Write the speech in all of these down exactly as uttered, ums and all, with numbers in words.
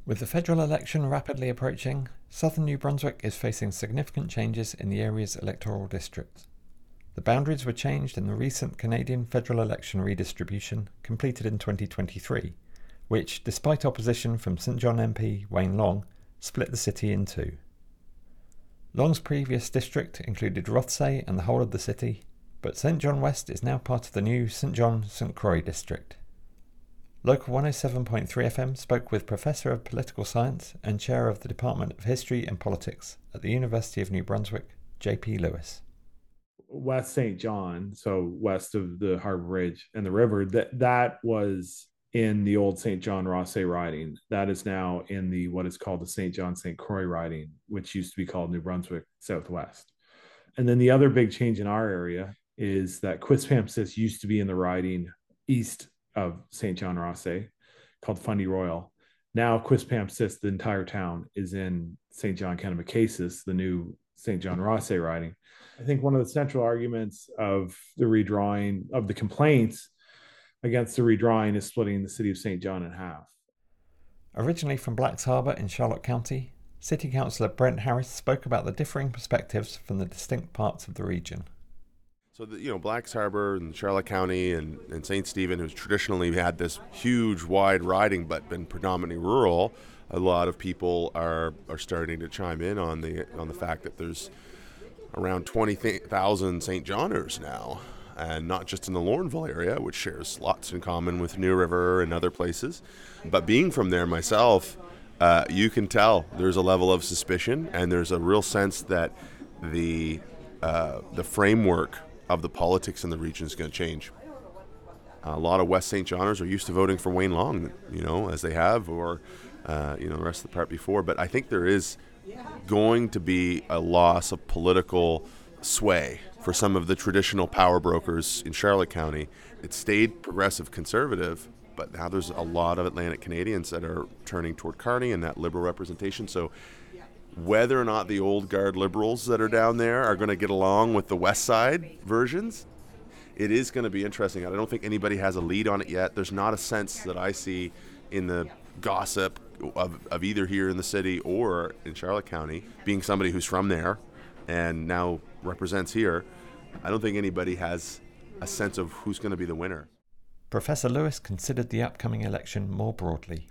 With the federal election rapidly approaching, southern New Brunswick is facing significant changes in the area's electoral districts. The boundaries were changed in the recent Canadian federal election redistribution completed in twenty twenty-three, which, despite opposition from Saint John M P Wayne Long, split the city in two. Long's previous district included Rothesay and the whole of the city, but Saint John West is now part of the new Saint John-Saint Croix district. Local one oh seven point three F M spoke with Professor of Political Science and Chair of the Department of History and Politics at the University of New Brunswick, J P Lewis. West Saint John, so west of the Harbour Bridge and the river, that that was in the old Saint John Rothesay riding. That is now in the what is called the Saint John-Saint Croix riding, which used to be called New Brunswick Southwest. And then the other big change in our area is that Quispamsis used to be in the riding east of Saint John Rothesay, called Fundy Royal. Now Quispamsis, the entire town, is in Saint John Kennebeckasis, the new Saint John Rothesay riding. I think one of the central arguments of the redrawing, of the complaints against the redrawing, is splitting the city of Saint John in half. Originally from Blacks Harbour in Charlotte County, City Councillor Brent Harris spoke about the differing perspectives from the distinct parts of the region. So, the, you know, Blacks Harbour and Charlotte County and, and Saint Stephen, who's traditionally had this huge, wide riding but been predominantly rural, a lot of people are, are starting to chime in on the on the fact that there's around twenty thousand Saint Johners now, and not just in the Lorneville area, which shares lots in common with New River and other places. But being from there myself, uh, you can tell there's a level of suspicion, and there's a real sense that the uh, the framework of the politics in the region is going to change. A lot of West Saint Johners are used to voting for Wayne Long, you know, as they have, or uh, you know, the rest of the part before. But I think there is going to be a loss of political sway for some of the traditional power brokers in Charlotte County. It stayed progressive conservative, but now there's a lot of Atlantic Canadians that are turning toward Carney and that liberal representation. So whether or not the old guard liberals that are down there are going to get along with the West Side versions, it is going to be interesting. I don't think anybody has a lead on it yet. There's not a sense that I see in the gossip of, of either here in the city or in Charlotte County, being somebody who's from there and now represents here. I don't think anybody has a sense of who's going to be the winner. Professor Lewis considered the upcoming election more broadly.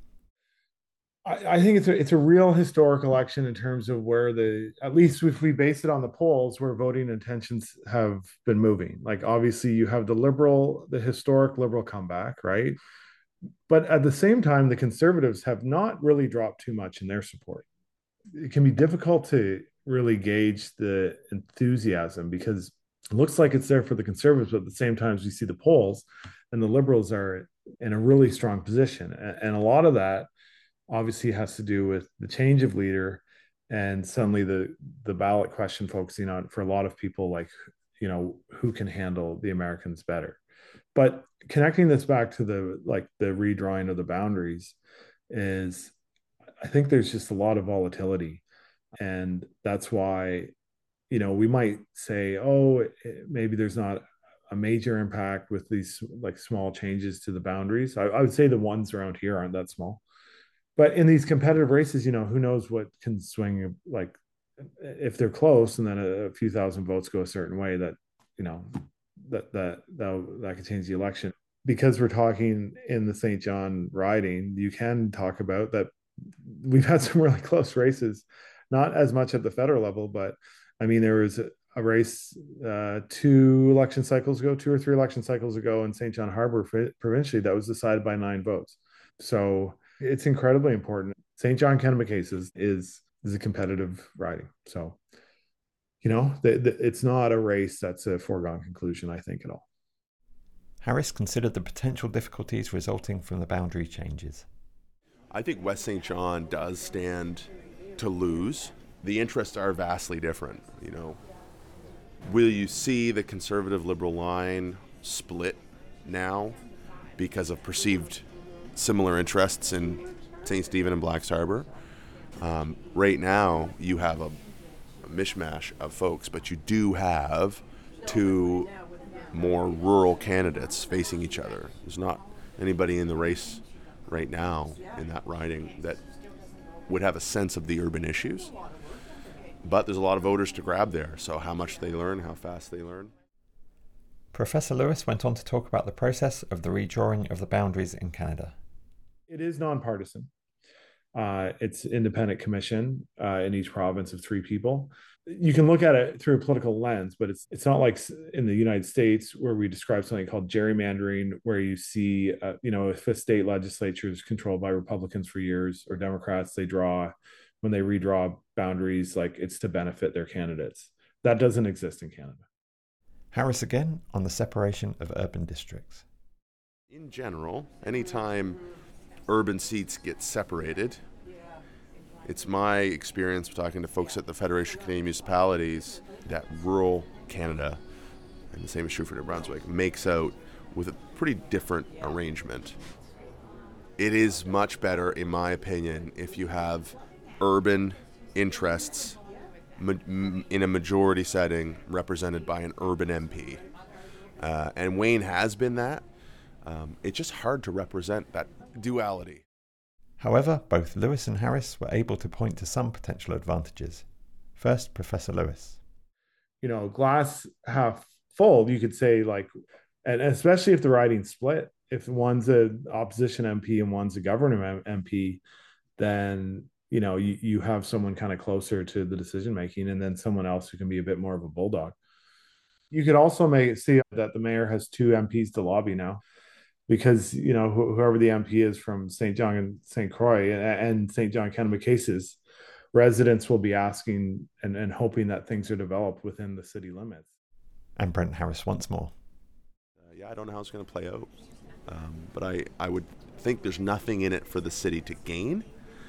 I, I think it's a it's a real historic election in terms of where the, at least if we base it on the polls, where voting intentions have been moving. Like, obviously you have the liberal, the historic liberal comeback, right? But at the same time, the Conservatives have not really dropped too much in their support. It can be difficult to really gauge the enthusiasm because it looks like it's there for the Conservatives, but at the same time, we see the polls and the Liberals are in a really strong position. And a lot of that obviously has to do with the change of leader and suddenly the, the ballot question focusing on, for a lot of people, like, you know, who can handle the Americans better. But connecting this back to the, like the redrawing of the boundaries is, I think there's just a lot of volatility. And that's why, you know, we might say, oh, maybe there's not a major impact with these like small changes to the boundaries. I, I would say the ones around here aren't that small. But in these competitive races, you know, who knows what can swing, like if they're close and then a, a few thousand votes go a certain way, that, you know, that that that, that could change the election. Because we're talking in the Saint John riding, you can talk about that we've had some really close races, not as much at the federal level, but I mean, there was a, a race uh, two election cycles ago, two or three election cycles ago in Saint John Harbour provincially that was decided by nine votes. So it's incredibly important. Saint John Kennebeckasis is is a competitive riding. So, you know, the, the, it's not a race that's a foregone conclusion, I think, at all. Harris considered the potential difficulties resulting from the boundary changes. I think West Saint John does stand to lose. The interests are vastly different. You know, will you see the conservative liberal line split now because of perceived similar interests in Saint Stephen and Blacks Harbour? Um, right now, you have a, a mishmash of folks, but you do have two more rural candidates facing each other. There's not anybody in the race right now in that riding that would have a sense of the urban issues. But there's a lot of voters to grab there, so how much they learn, how fast they learn. Professor Lewis went on to talk about the process of the redrawing of the boundaries in Canada. It is nonpartisan. Uh, it's independent commission uh, in each province of three people. You can look at it through a political lens, but it's it's not like in the United States where we describe something called gerrymandering, where you see, uh, you know, if a state legislature is controlled by Republicans for years or Democrats, they draw, when they redraw boundaries, like it's to benefit their candidates. That doesn't exist in Canada. Harris again on the separation of urban districts. In general, anytime urban seats get separated, it's my experience talking to folks at the Federation of Canadian Municipalities that rural Canada, and the same is true for New Brunswick, makes out with a pretty different arrangement. It is much better, in my opinion, if you have urban interests ma- in a majority setting represented by an urban M P. Uh, and Wayne has been that. Um, it's just hard to represent that duality. However, both Lewis and Harris were able to point to some potential advantages. First, Professor Lewis. You know, glass half full, you could say, like, and especially if the riding's split, if one's an opposition M P and one's a government M P, then, you know, you, you have someone kind of closer to the decision making, and then someone else who can be a bit more of a bulldog. You could also make see that the mayor has two M Ps to lobby now, because, you know, wh- whoever the M P is from Saint John and Saint Croix and, and Saint John Kennebecasis, residents will be asking and, and hoping that things are developed within the city limits. And Brent Harris once more. Uh, yeah, I don't know how it's going to play out, um, but I, I would think there's nothing in it for the city to gain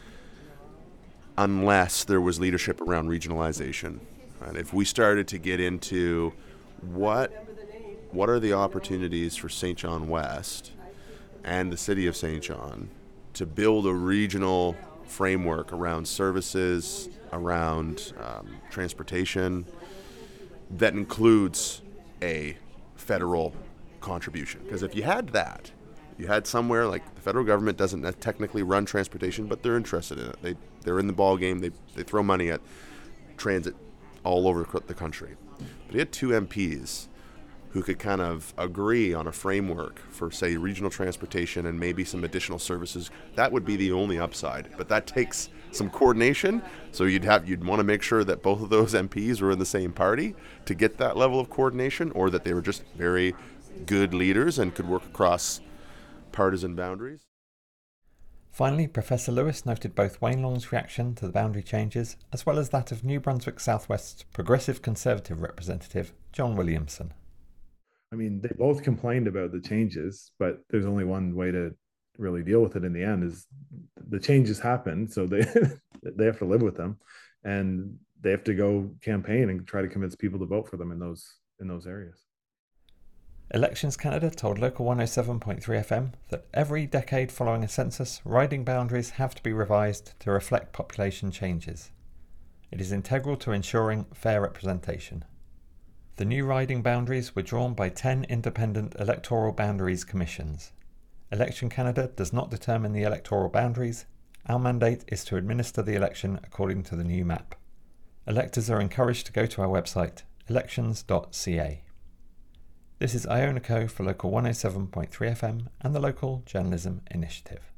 unless there was leadership around regionalization. Right? If we started to get into what what are the opportunities for Saint John West and the city of Saint John to build a regional framework around services, around um, transportation, that includes a federal contribution. Because if you had that, you had somewhere like the federal government doesn't technically run transportation, but they're interested in it. They, they're in the ball game. They, they throw money at transit all over the country. But you had two M Ps who could kind of agree on a framework for, say, regional transportation and maybe some additional services. That would be the only upside. But that takes some coordination. So you'd have you'd want to make sure that both of those M Ps were in the same party to get that level of coordination, or that they were just very good leaders and could work across partisan boundaries. Finally, Professor Lewis noted both Wayne Long's reaction to the boundary changes as well as that of New Brunswick Southwest's Progressive Conservative representative, John Williamson. I mean, they both complained about the changes, but there's only one way to really deal with it in the end, is the changes happen. So they they have to live with them, and they have to go campaign and try to convince people to vote for them in those in those areas. Elections Canada told Local one oh seven point three F M that every decade following a census, riding boundaries have to be revised to reflect population changes. It is integral to ensuring fair representation. The new riding boundaries were drawn by ten independent electoral boundaries commissions. Election Canada does not determine the electoral boundaries. Our mandate is to administer the election according to the new map. Electors are encouraged to go to our website, elections dot c a. This is Iona Co for Local one oh seven point three F M and the Local Journalism Initiative.